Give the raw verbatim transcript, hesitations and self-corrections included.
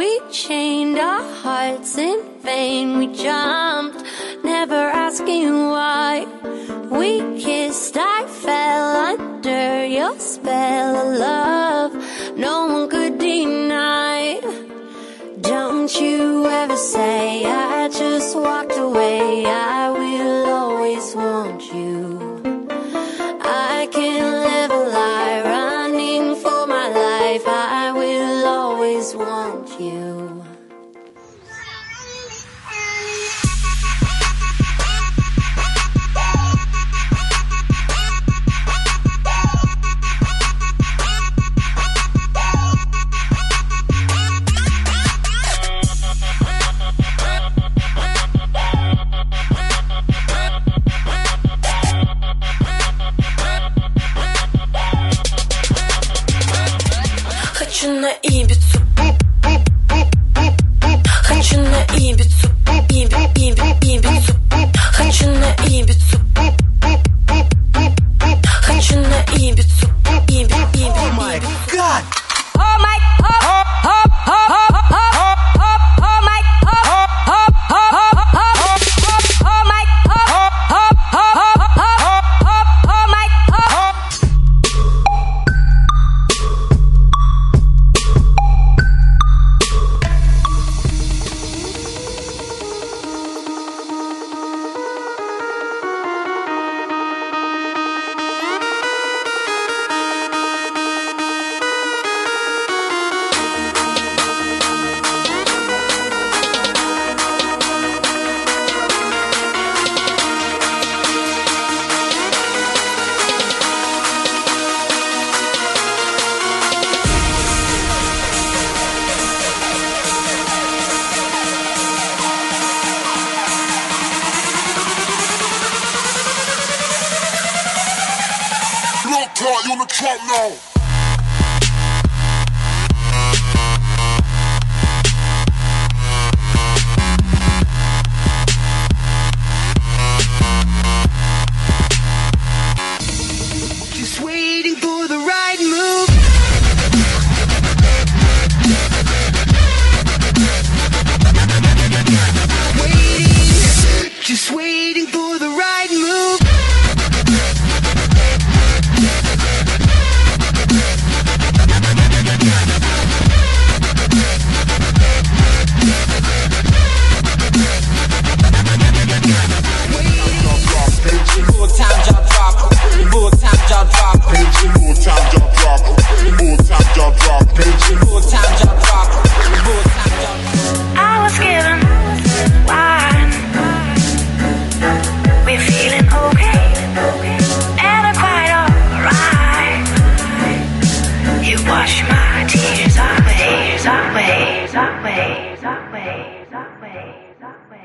We chained our hearts in vain. We jumped, never asking why. We kissed, I fell under your spell of love no one could deny. Don't you ever say I just walked away. I will always want you. I can't live a lie, running for my life. I will always want you. Хочу на Ибицу, хочу на Ибицу, Иби, Иби, Ибицу. Хочу на Ибицу, хочу на Ибицу, Иби, Иби. Oh my God! Oh my, oh, oh, oh, oh, oh, oh, oh my, oh, oh, oh, oh, oh my, oh, oh, oh, oh my, oh. You on the track now. Just waiting for the right move. Waiting, just waiting for the right move. Wash my tears away, away, away, away, away, away.